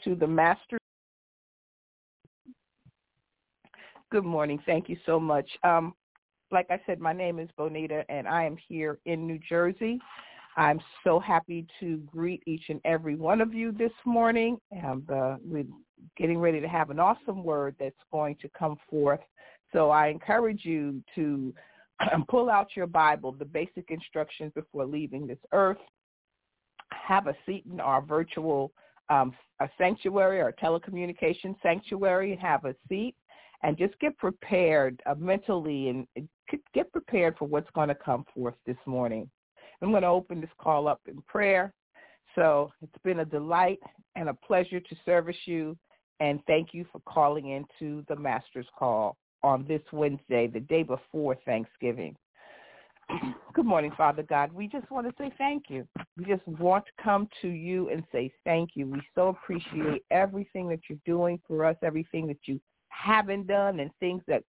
to the Master. Good morning. Thank you so much. Like I said, my name is Bonita, and I am here in New Jersey. I'm so happy to greet each and every one of you this morning. We're getting ready to have an awesome word that's going to come forth. So I encourage you to pull out your Bible, the basic instructions before leaving this earth. Have a seat in our virtual a sanctuary or telecommunication sanctuary. Have a seat and just get prepared mentally and get prepared for what's going to come forth this morning. I'm going to open this call up in prayer. So it's been a delight and a pleasure to service you, and thank you for calling into the Master's Call on this Wednesday, the day before Thanksgiving. Good morning, Father God. We just want to say thank you. We just want to come to you and say thank you. We so appreciate everything that you're doing for us, everything that you haven't done, and things that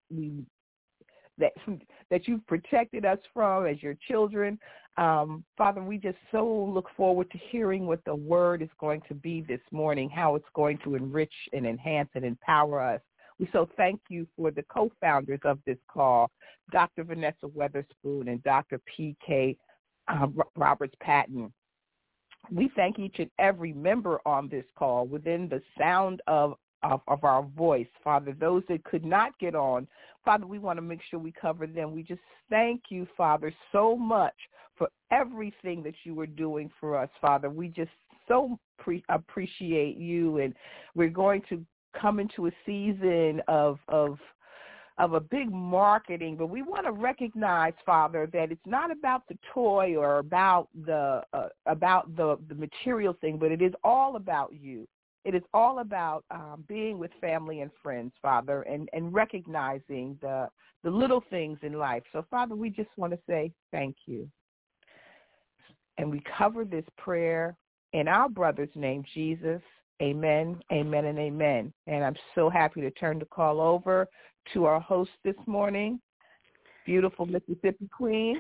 you've protected us from as your children. Father, we just so look forward to hearing what the word is going to be this morning, how it's going to enrich and enhance and empower us. We so thank you for the co-founders of this call, Dr. Vanessa Weatherspoon and Dr. P.K. Roberts-Patton. We thank each and every member on this call within the sound of our voice. Father, those that could not get on, Father, we want to make sure we cover them. We just thank you, Father, so much for everything that you are doing for us, Father. We just so appreciate you, and we're going to come into a season of a big marketing, but we want to recognize, Father, that it's not about the toy or about the material thing, but it is all about you. It is all about being with family and friends, Father, and recognizing the little things in life. So, Father, we just want to say thank you. And we cover this prayer in our brother's name, Jesus. Amen, amen, and amen. And I'm so happy to turn the call over to our host this morning, beautiful Mississippi Queen.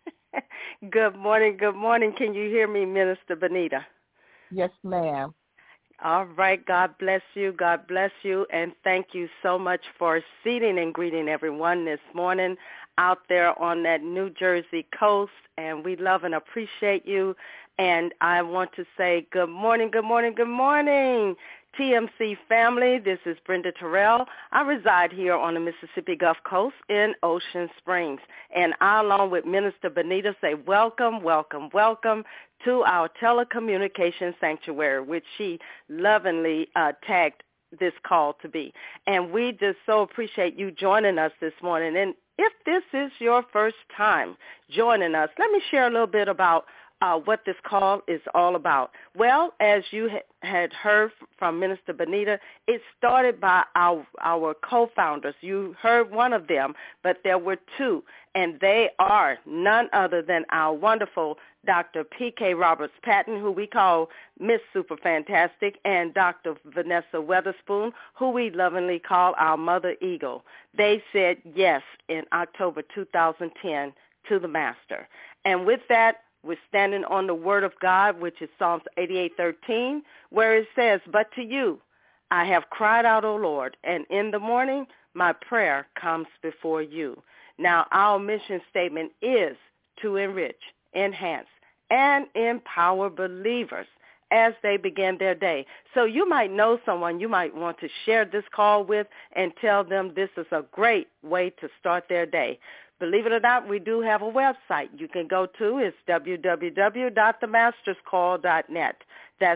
Good morning, good morning. Can you hear me, Minister Bonita? Yes, ma'am. All right, God bless you, and thank you so much for seating and greeting everyone this morning out there on that New Jersey coast, and we love and appreciate you. And I want to say good morning, good morning, good morning, TMC family. This is Brenda Terrell. I reside here on the Mississippi Gulf Coast in Ocean Springs. And I, along with Minister Bonita, say welcome, welcome, welcome to our telecommunications sanctuary, which she lovingly tagged this call to be. And we just so appreciate you joining us this morning. And if this is your first time joining us, let me share a little bit about what this call is all about. Well, as you had heard from Minister Bonita, it started by our co-founders. You heard one of them, but there were two, and they are none other than our wonderful Dr. P.K. Roberts-Patton, who we call Miss Super Fantastic, and Dr. Vanessa Weatherspoon, who we lovingly call our Mother Eagle. They said yes in October 2010 to the Master. And with that, we're standing on the Word of God, which is Psalms 88:13, where it says, "But to you I have cried out, O Lord, and in the morning my prayer comes before you." Now, our mission statement is to enrich, enhance, and empower believers as they begin their day. So you might know someone you might want to share this call with and tell them this is a great way to start their day. Believe it or not, we do have a website you can go to. It's www.themasterscall.net. That's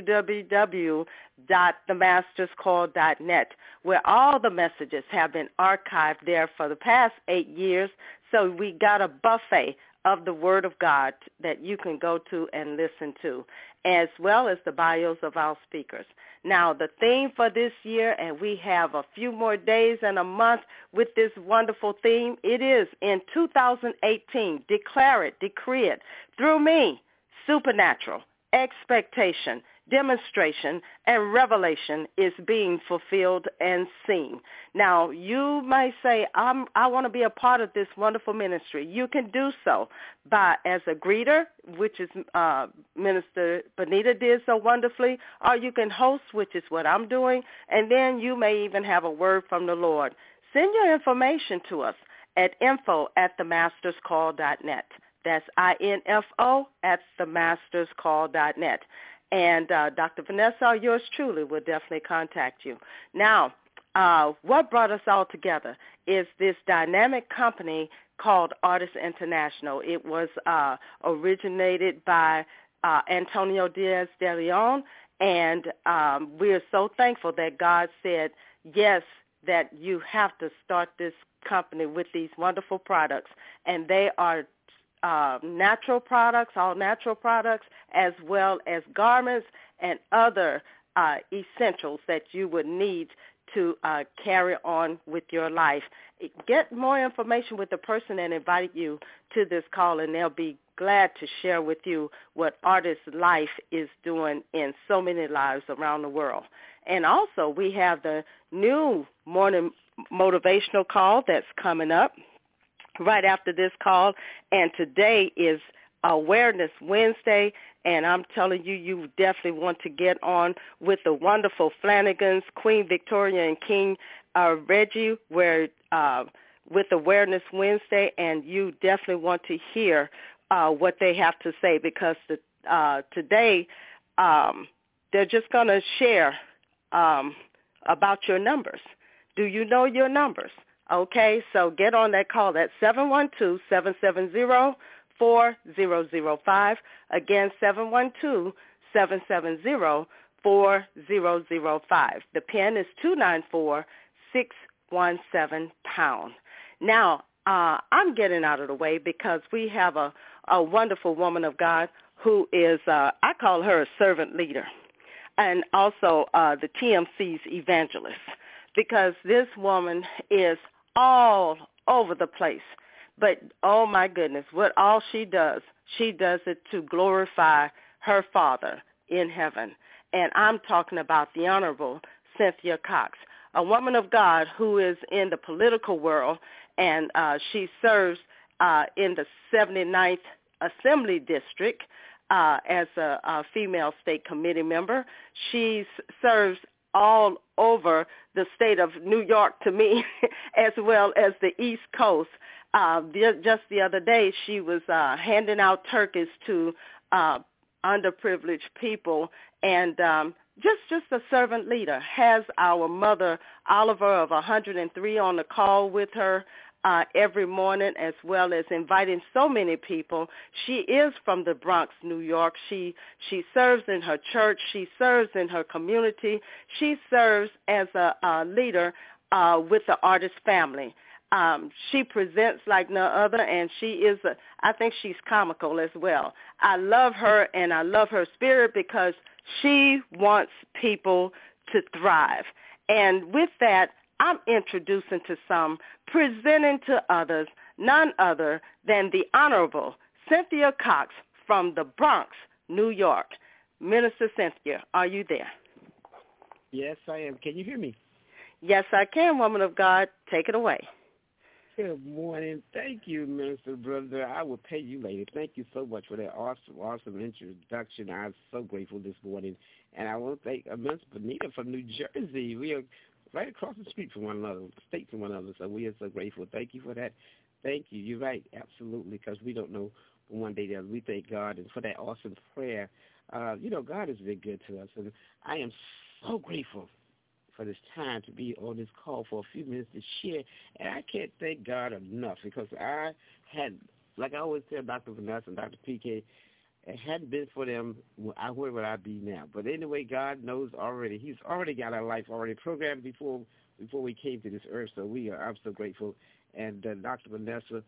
www.themasterscall.net, where all the messages have been archived there for the past 8 years. So we got a buffet of the Word of God that you can go to and listen to, as well as the bios of our speakers. Now, the theme for this year, and we have a few more days and a month with this wonderful theme, it is in 2018, declare it, decree it, through me, supernatural, expectation, demonstration, and revelation is being fulfilled and seen. Now, you may say, I want to be a part of this wonderful ministry. You can do so by as a greeter, which is Minister Benita did so wonderfully, or you can host, which is what I'm doing, and then you may even have a word from the Lord. Send your information to us at info@themasterscall.net. That's info at themasterscall.net. And Dr. Vanessa, or yours truly, will definitely contact you. Now, what brought us all together is this dynamic company called Artists International. It was originated by Antonio Diaz de Leon, and we are so thankful that God said, yes, that you have to start this company with these wonderful products, and they are natural products, all natural products, as well as garments and other essentials that you would need to carry on with your life. Get more information with the person that invited you to this call, and they'll be glad to share with you what Artist Life is doing in so many lives around the world. And also, we have the new morning motivational call that's coming up right after this call, and today is Awareness Wednesday, and I'm telling you, you definitely want to get on with the wonderful Flanagans, Queen Victoria and King Reggie, with Awareness Wednesday, and you definitely want to hear what they have to say, because today they're just going to share about your numbers. Do you know your numbers? Okay, so get on that call. That's 712-770-4005. Again, 712-770-4005. The PIN is 294-617#. Now, I'm getting out of the way because we have a wonderful woman of God who is, I call her a servant leader, and also the TMC's evangelist, because this woman is all over the place. But, oh, my goodness, what all she does it to glorify her Father in heaven. And I'm talking about the Honorable Cynthia Cox, a woman of God who is in the political world, and she serves in the 79th Assembly District as a female state committee member. She serves all over the state of New York to me, as well as the East Coast. Just the other day, she was handing out turkeys to underprivileged people, and just a servant leader. Has our mother, Oliver, of 103 on the call with her every morning, as well as inviting so many people. She is from the Bronx, New York. She serves in her church. She serves in her community. She serves as a leader with the artist family. She presents like no other, and she is, I think she's comical as well. I love her, and I love her spirit because she wants people to thrive. And with that, I'm introducing to some, presenting to others, none other than the Honorable Cynthia Cox from the Bronx, New York. Minister Cynthia, are you there? Yes, I am. Can you hear me? Yes, I can, woman of God. Take it away. Good morning. Thank you, Minister Brother. I will pay you later. Thank you so much for that awesome introduction. I'm so grateful this morning. And I want to thank Minister Benita from New Jersey. We are right across the street from one another, state from one another, so we are so grateful. Thank you for that. Thank you. You're right, absolutely, because we don't know from one day to the other. We thank God, and for that awesome prayer. God has been good to us, and I am so grateful for this time to be on this call for a few minutes to share, and I can't thank God enough, because I had, like I always tell Dr. Vanessa and Dr. PK, it hadn't been for them, where would I be now? But anyway, God knows already. He's already got our life already programmed before we came to this earth. So I'm so grateful. And Dr. Vanessa,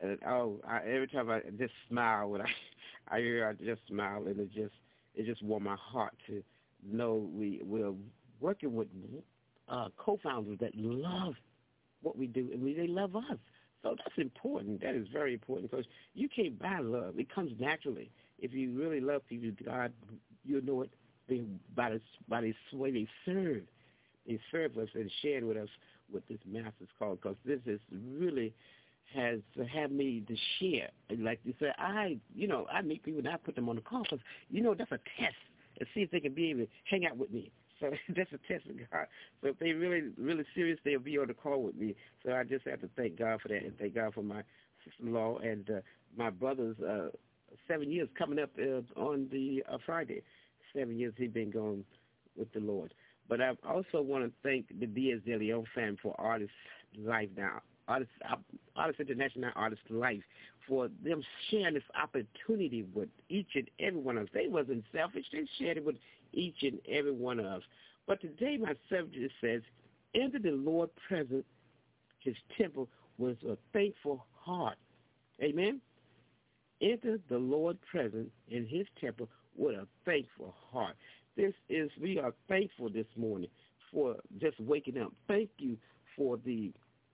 every time I just smile when I hear her, I just smile, and it just warms my heart to know we're working with co-founders that love what we do, and they love us. So that's important. That is very important, because you can't buy love. It comes naturally. If you really love people, God, you'll know it by the way they serve. They serve us and shared with us what this master's called, because this is really has had me to share. Like you said, I meet people and I put them on the call because, that's a test and see if they can be able to hang out with me. So that's a test of God. So if they really, really serious, they'll be on the call with me. So I just have to thank God for that and thank God for my sister-in-law and my brother's 7 years coming up on the Friday. 7 years he's been going with the Lord. But I also want to thank the Diaz de Leon family for Artist Life now. Artist International Artist Life, for them sharing this opportunity with each and every one of us. They wasn't selfish. They shared it with each and every one of us. But today my subject says, enter the Lord present his temple with a thankful heart. Amen? Enter the Lord present in his temple with a thankful heart. We are thankful this morning for just waking up. Thank you for the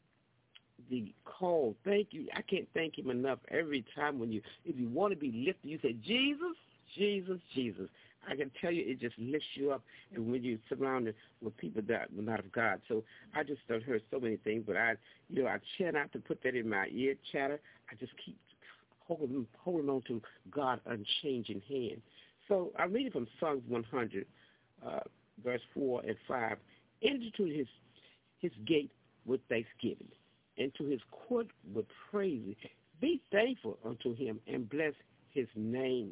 call. Thank you. I can't thank him enough. Every time if you want to be lifted, you say, Jesus, Jesus, Jesus. I can tell you it just lifts you up, and when you're surrounded with people that are not of God. So I just heard so many things, but I try not to put that in my ear chatter. I just keep holding on to God's unchanging hand. So I'm reading from Psalms 100, verse 4 and 5. Enter to his gate with thanksgiving, and to his court with praise. Be thankful unto him and bless his name.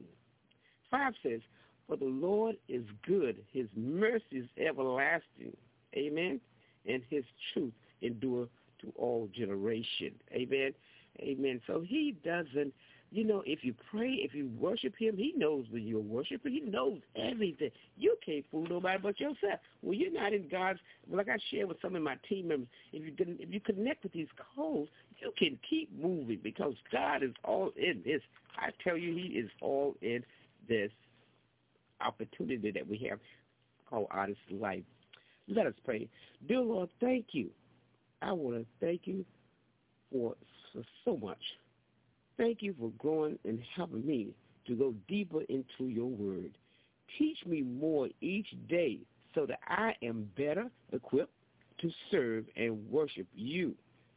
5 says, for the Lord is good, his mercy is everlasting. Amen. And his truth endure to all generation. Amen. Amen. So he doesn't, if you pray, if you worship him, he knows when you're worshiping. He knows everything. You can't fool nobody but yourself. When you're not in God's, like I shared with some of my team members, if you connect with these codes, you can keep moving because God is all in this. I tell you, he is all in this opportunity that we have called Artist Life. Let us pray. Dear Lord, thank you. I want to thank you for so much. Thank you for growing and helping me to go deeper into your word. Teach me more each day so that I am better equipped to serve and worship you.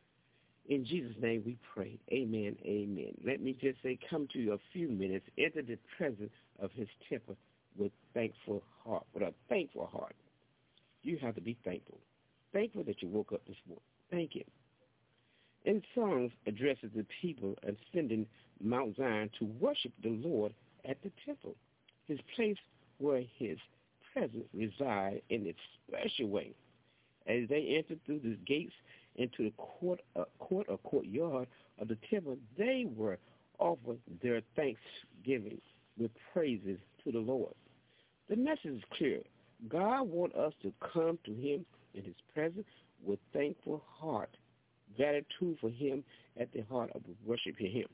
In Jesus' name we pray. Amen, amen. Let me just say, come to you a few minutes, enter the presence of his temple with a thankful heart. You have to be thankful. Thankful that you woke up this morning. Thank you. In songs addresses the people ascending Mount Zion to worship the Lord at the temple, his place where his presence resides in its special way. As they enter through the gates into the courtyard of the temple, they were offered their thanksgiving with praises to the Lord. The message is clear. God wants us to come to him in his presence with thankful heart, gratitude for him at the heart of worshiping him.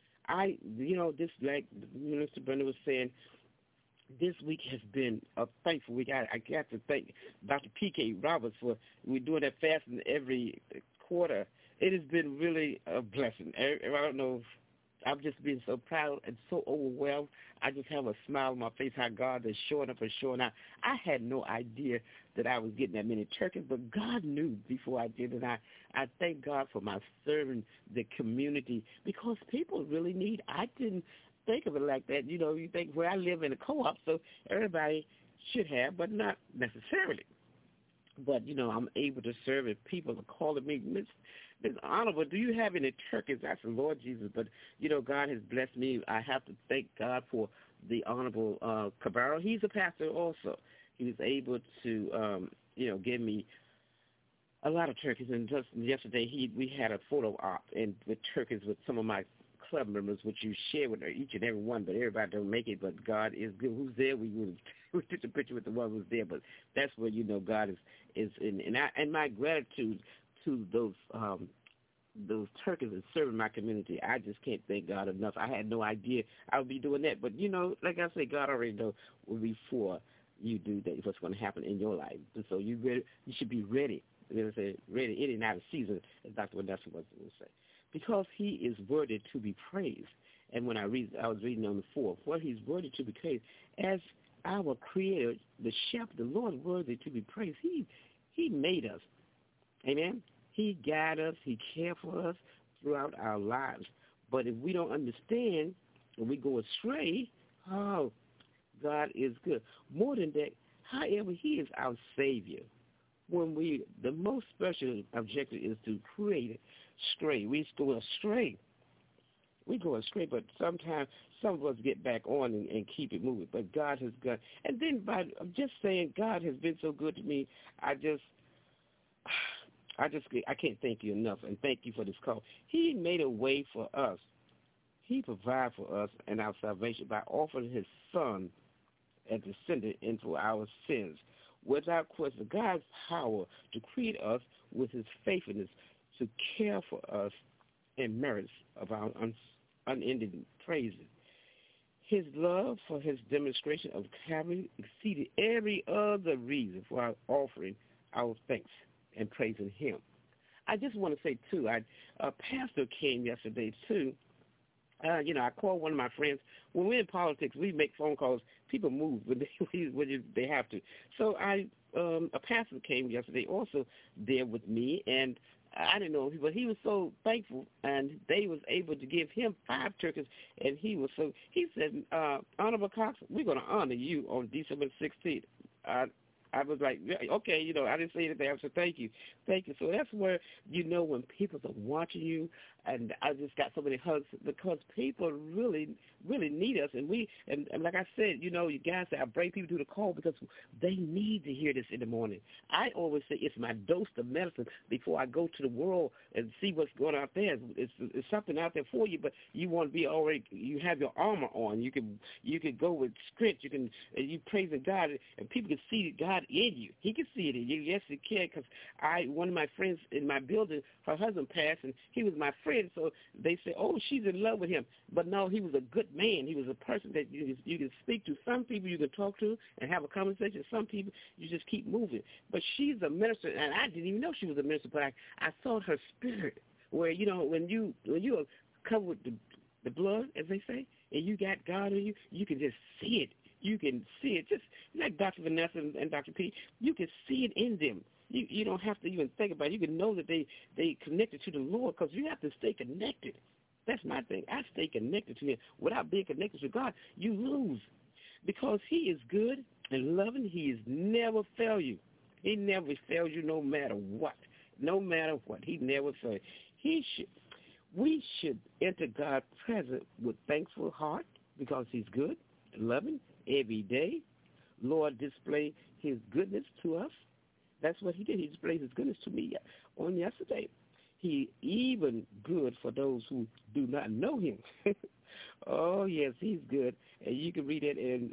This, like Minister Brenda was saying, this week has been a thankful week. I got to thank Dr. P.K. Roberts for we're doing that fasting every quarter. It has been really a blessing. I don't know. I've just been so proud and so overwhelmed. I just have a smile on my face how God is showing up and showing out. I had no idea that I was getting that many turkeys, but God knew before I did it. I thank God for my serving the community because people really need. I didn't think of it like that. You think where I live in a co-op, so everybody should have, but not necessarily. But, I'm able to serve and people are calling me, Miss Honorable, do you have any turkeys? I said, Lord Jesus, but, God has blessed me. I have to thank God for the Honorable Cabarro. He's a pastor also. He was able to, give me a lot of turkeys. And just yesterday, we had a photo op with turkeys with some of my club members, which you share with each and every one, but everybody don't make it, but God is good. Who's there? We took a picture with the one who's there, but that's where God is in. And my gratitude to those turkeys and serving my community. I just can't thank God enough. I had no idea I would be doing that, but like I say, God already knows before you do that what's going to happen in your life. And so you should be ready. Ready in and out of season, as Dr. Vanessa was going to say. Because he is worthy to be praised. And when I was reading on the 4th, he's worthy to be praised as our Creator, the Shepherd, the Lord, worthy to be praised. He made us. Amen. He guides us. He cares for us throughout our lives. But if we don't understand and we go astray, oh, God is good. More than that, however, He is our Savior. The most special objective is to create stray. We go astray. But sometimes some of us get back on and keep it moving. But God has got, and then I'm just saying, God has been so good to me. I can't thank you enough, and thank you for this call. He made a way for us. He provided for us and our salvation by offering His Son as descendant into our sins. Without question, God's power to create us with His faithfulness to care for us and merits of our unending praises. His love for His demonstration of Calvary exceeded every other reason for our offering our thanks and praising Him. I just want to say, too, a pastor came yesterday, too. I called one of my friends. When we're in politics, we make phone calls. People move when they have to. So a pastor came yesterday also there with me, and I didn't know him, but he was so thankful, and they was able to give him 5 turkeys, and he said, Honorable Cox, we're going to honor you on December 16th. I was like, okay, I didn't say anything. I said, thank you. So that's where, when people are watching you, and I just got so many hugs because people really, really need us. And like I said, you guys say I bring people to the call because they need to hear this in the morning. I always say it's my dose of medicine before I go to the world and see what's going on out there. It's something out there for you, but you want to be already, you have your armor on. You can go with strength. You praising God, and people can see God in you. He can see it in you. Yes, he can, because one of my friends in my building, her husband passed, and he was my friend, so they say, oh, she's in love with him. But no, he was a good man. He was a person that you can speak to. Some people you can talk to and have a conversation. Some people you just keep moving. But she's a minister, and I didn't even know she was a minister, but I saw her spirit where, when you are covered with the blood, as they say, and you got God in you, you can just see it. You can see it, just like Dr. Vanessa and Dr. P. You can see it in them. You don't have to even think about it. You can know that they connected to the Lord, because you have to stay connected. That's my thing. I stay connected to Him. Without being connected to God, you lose, because He is good and loving. He has never failed you. He never fails you, no matter what. No matter what, He never fails. We should enter God's presence with thankful heart, because He's good and loving every day. Lord display His goodness to us. That's what He did. He displayed His goodness to me on yesterday. He even good for those who do not know Him. Oh, yes, He's good. And you can read it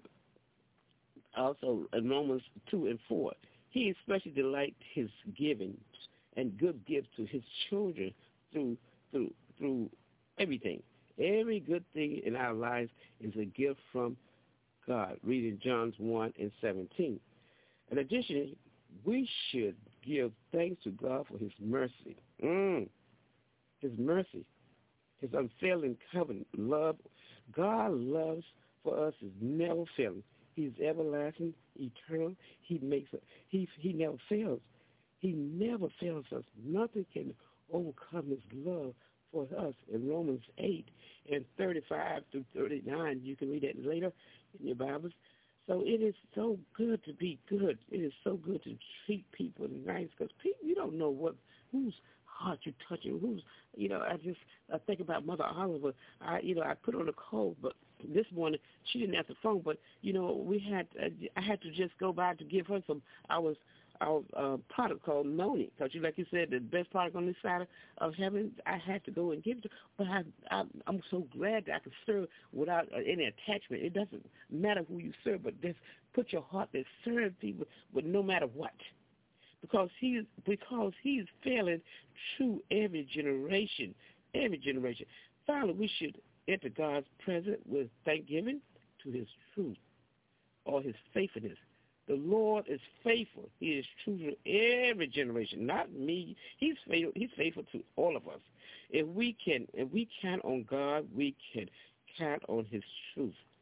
also in Romans 2 and 4. He especially delights His giving and good gifts to His children through everything. Every good thing in our lives is a gift from God. Reading John 1 and 17. In addition, we should give thanks to God for His mercy. His mercy, His unfailing covenant love. God loves for us is never failing. He's everlasting, eternal. He never fails. He never fails us. Nothing can overcome His love for us. In Romans 8 and 35 through 39, you can read that later in your Bibles. So it is so good to be good. It is so good to treat people nice, because you don't know whose heart you're touching. I think about Mother Oliver. I put on a cold, but this morning she didn't answer the phone. But I had to just go by to give her our product called Noni, because like you said, the best product on this side of heaven. I had to go and give it to her, but I'm so glad that I could serve without any attachment. It doesn't matter who you serve, but just put your heart to serve people, but no matter what, because he's failing through every generation. Finally, we should enter God's presence with thanksgiving to His truth or His faithfulness. The Lord is faithful. He is true to every generation, not me. He's faithful to all of us. If we count on God, we can count on His truth.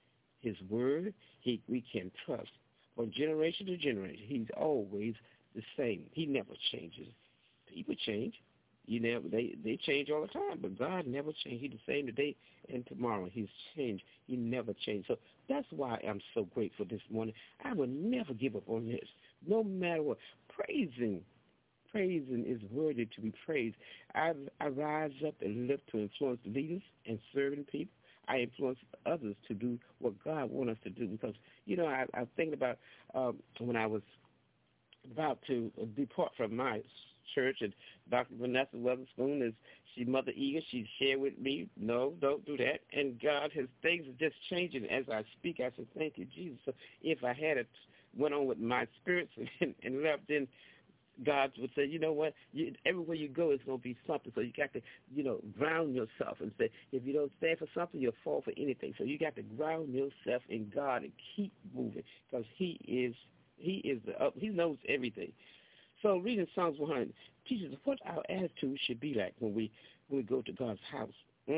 his word, we can trust. From generation to generation, he's always the same. He never changes. People change. They change all the time, but God never changed. He's the same today and tomorrow. He's changed. He never changed. So that's why I'm so grateful this morning. I will never give up on this, no matter what. Praising is worthy to be praised. I rise up and live to influence leaders and serving people. I influence others to do what God wants us to do because, I was thinking about when I was about to depart from my church, and Dr. Vanessa Weatherspoon, Mother Eager, she shared with me, no, don't do that. And God, things are just changing as I speak. I said, thank you, Jesus. So if I had went on with my spirits and left, then God would say, you know what, everywhere you go, it's going to be something. So you got to, ground yourself and say, if you don't stand for something, you'll fall for anything. So you got to ground yourself in God and keep moving because He knows everything. So reading Psalms 100 teaches us what our attitude should be like when we go to God's house.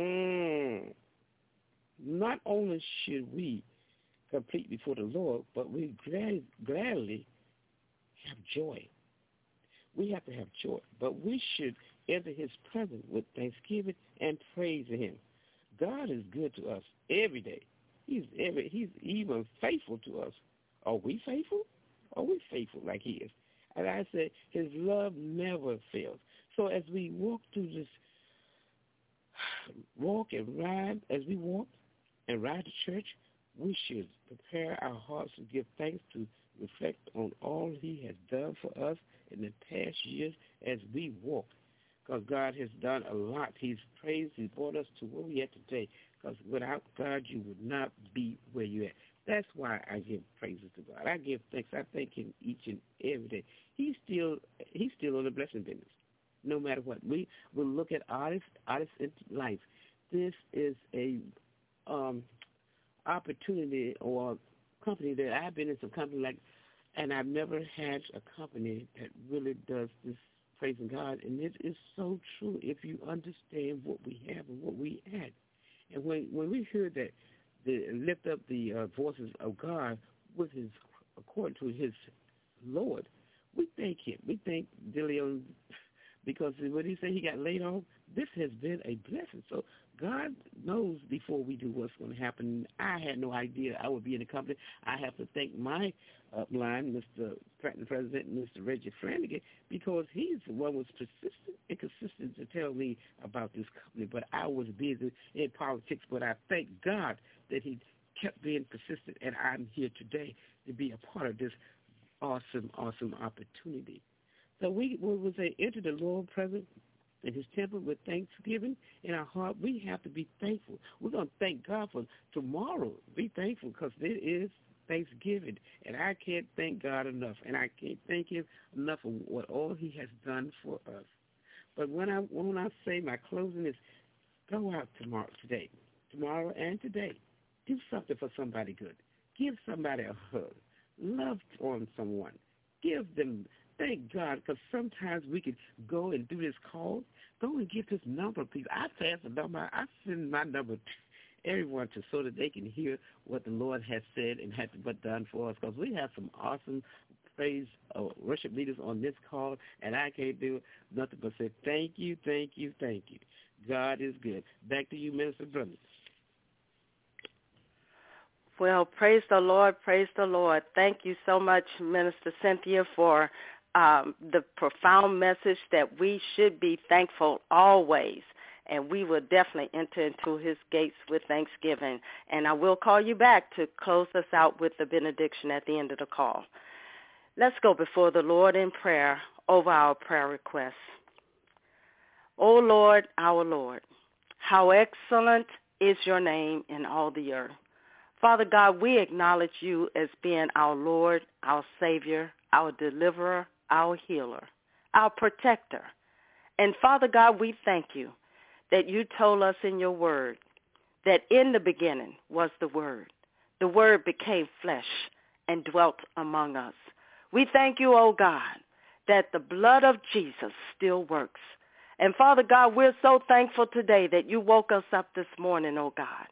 Not only should we complete before the Lord, but we gladly have joy. We have to have joy, but we should enter his presence with thanksgiving and praise him. God is good to us every day. He's even faithful to us. Are we faithful? Are we faithful like he is? And I say his love never fails. So as we walk through this, as we walk and ride to church, we should prepare our hearts to give thanks, to reflect on all he has done for us in the past years as we walk. Because God has done a lot. He's praised. He brought us to where we are today. Because without God, you would not be where you're at. That's why I give praises to God. I give thanks. I thank him each and every day. He's still on the blessing business, no matter what. We will look at artists in life. This is a opportunity or company that I've been in some company and I've never had a company that really does this praising God. And it is so true if you understand what we have and what we had. And when we hear that, lift up the voices of God according to his Lord, we thank him. We thank DeLeon because when he said he got laid off, this has been a blessing. So God knows before we do what's going to happen. I had no idea I would be in the company. I have to thank my upline, Mr. President, Mr. Reggie Flanagan, because he's the one who was persistent and consistent to tell me about this company. But I was busy in politics, but I thank God that he kept being persistent, and I'm here today to be a part of this awesome, awesome opportunity. So when we say enter the Lord presence in his temple with thanksgiving in our heart, we have to be thankful. We're going to thank God for tomorrow. Be thankful because it is Thanksgiving, and I can't thank God enough, and I can't thank him enough for what all he has done for us. But when I say my closing is go out tomorrow and today. Do something for somebody good. Give somebody a hug. Love on someone. Give them. Thank God, because sometimes we can go and do this call. Go and get this number, please. I pass the number. I send my number to everyone so that they can hear what the Lord has said and has done for us, because we have some awesome praise worship leaders on this call, and I can't do nothing but say thank you, thank you, thank you. God is good. Back to you, Minister Brother. Well, praise the Lord, praise the Lord. Thank you so much, Minister Cynthia, for the profound message that we should be thankful always, and we will definitely enter into his gates with thanksgiving. And I will call you back to close us out with the benediction at the end of the call. Let's go before the Lord in prayer over our prayer requests. O Lord, our Lord, how excellent is your name in all the earth. Father God, we acknowledge you as being our Lord, our Savior, our deliverer, our healer, our protector. And Father God, we thank you that you told us in your word that in the beginning was the Word. The Word became flesh and dwelt among us. We thank you, oh God, that the blood of Jesus still works. And Father God, we're so thankful today that you woke us up this morning, oh God,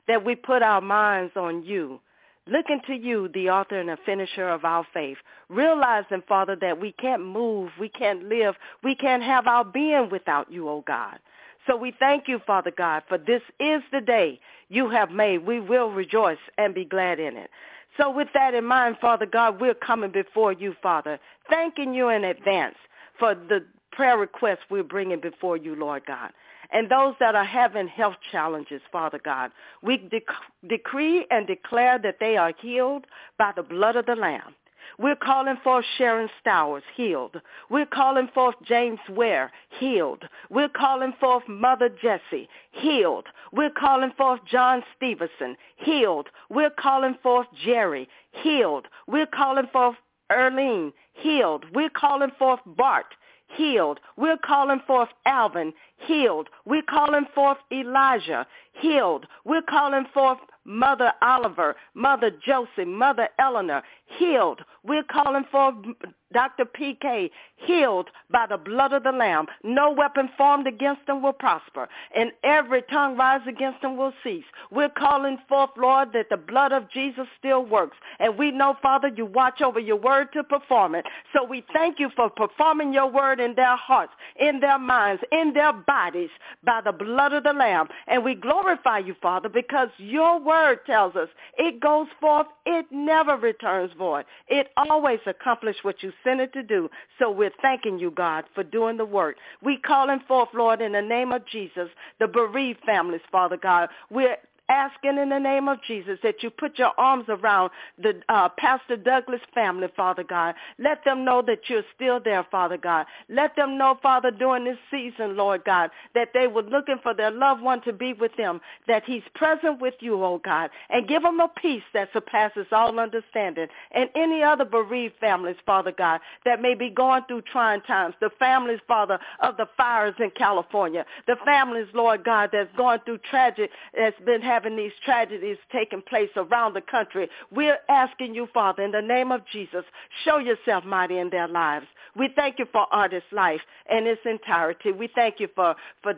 that we put our minds on you, looking to you, the author and the finisher of our faith, realizing, Father, that we can't move, we can't live, we can't have our being without you, oh God. So we thank you, Father God, for this is the day you have made. We will rejoice and be glad in it. So with that in mind, Father God, we're coming before you, Father, thanking you in advance for the prayer requests we're bringing before you, Lord God. And those that are having health challenges, Father God, we decree and declare that they are healed by the blood of the Lamb. We're calling forth Sharon Stowers, healed. We're calling forth James Ware, healed. We're calling forth Mother Jessie, healed. We're calling forth John Stevenson, healed. We're calling forth Jerry, healed. We're calling forth Erlene, healed. We're calling forth Bart, healed. We're calling forth Alvin, healed. We're calling forth Elijah, healed. We're calling forth Mother Oliver, Mother Josie, Mother Eleanor, healed. We're calling for Dr. PK, healed by the blood of the Lamb. No weapon formed against them will prosper, and every tongue rise against them will cease. We're calling forth, Lord, that the blood of Jesus still works. And we know, Father, you watch over your word to perform it. So we thank you for performing your word in their hearts, in their minds, in their bodies by the blood of the Lamb. And we glorify you, Father, because your word tells us it goes forth, it never returns void. It always accomplishes what you sent it to do. So we're thanking you, God, for doing the work. We calling forth, Lord, in the name of Jesus, the bereaved families, Father God. We're asking in the name of Jesus that you put your arms around the Pastor Douglas family, Father God. Let them know that you're still there, Father God. Let them know, Father, during this season, Lord God, that they were looking for their loved one to be with them, that he's present with you, oh God, and give them a peace that surpasses all understanding. And any other bereaved families, Father God, that may be going through trying times, the families, Father, of the fires in California, the families, Lord God, that's going through tragic, that's been having these tragedies taking place around the country. We're asking you, Father, in the name of Jesus, show yourself mighty in their lives. We thank you for Artist Life in its entirety. We thank you for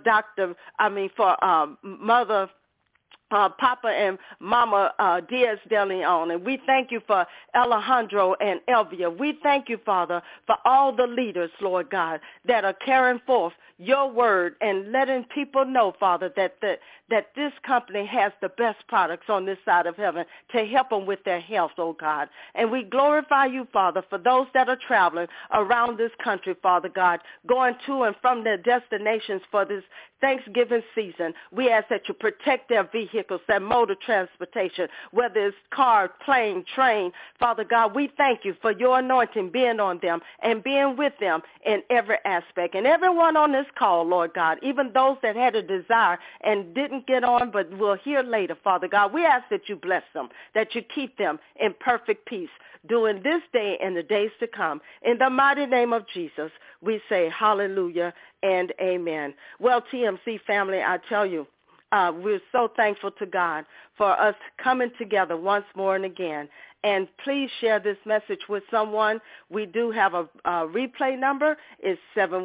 Mother Papa and Mama Diaz de Leon, and we thank you for Alejandro and Elvia. We thank you, Father, for all the leaders, Lord God, that are carrying forth your word and letting people know, Father, that this company has the best products on this side of heaven to help them with their health, oh God. And we glorify you, Father, for those that are traveling around this country, Father God, going to and from their destinations for this Thanksgiving season. We ask that you protect their vehicles, their mode of transportation, whether it's car, plane, train. Father God, we thank you for your anointing being on them and being with them in every aspect. And everyone on this call, Lord God, even those that had a desire and didn't get on but will hear later, Father God, we ask that you bless them, that you keep them in perfect peace during this day and the days to come. In the mighty name of Jesus, we say hallelujah and amen. Well, TMC family, I tell you, we're so thankful to God for us coming together once more and again. And please share this message with someone. We do have a replay number. It's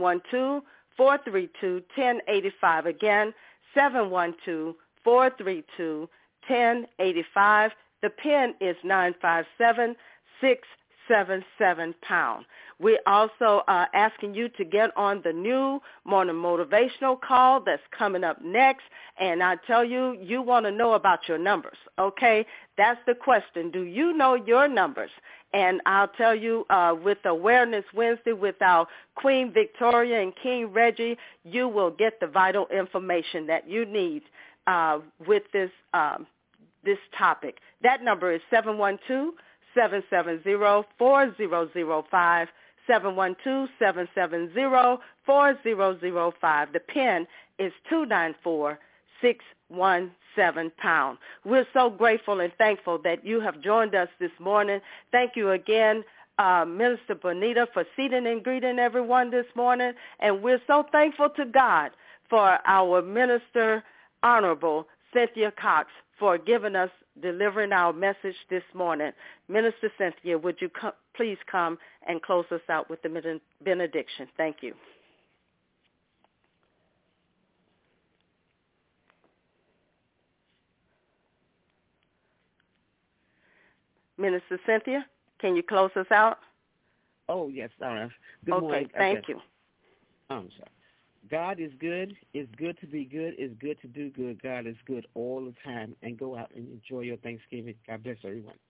712-432-1085. Again, 712-432-1085. The PIN is 957-677#. We're also asking you to get on the new morning motivational call that's coming up next. And I tell you, you want to know about your numbers, okay? That's the question. Do you know your numbers? And I'll tell you, with Awareness Wednesday with our Queen Victoria and King Reggie, you will get the vital information that you need with this topic. That number is 712-770-4005, 712-770-4005. The PIN is 294-617#. We're so grateful and thankful that you have joined us this morning. Thank you again, Minister Bonita, for seating and greeting everyone this morning. And we're so thankful to God for our Minister Honorable Cynthia Cox for delivering our message this morning. Minister Cynthia, would you please come and close us out with the benediction? Thank you. Minister Cynthia, can you close us out? Oh, yes, sorry. Good morning. Okay, thank you. I'm sorry. God is good. It's good to be good. It's good to do good. God is good all the time. And go out and enjoy your Thanksgiving. God bless everyone.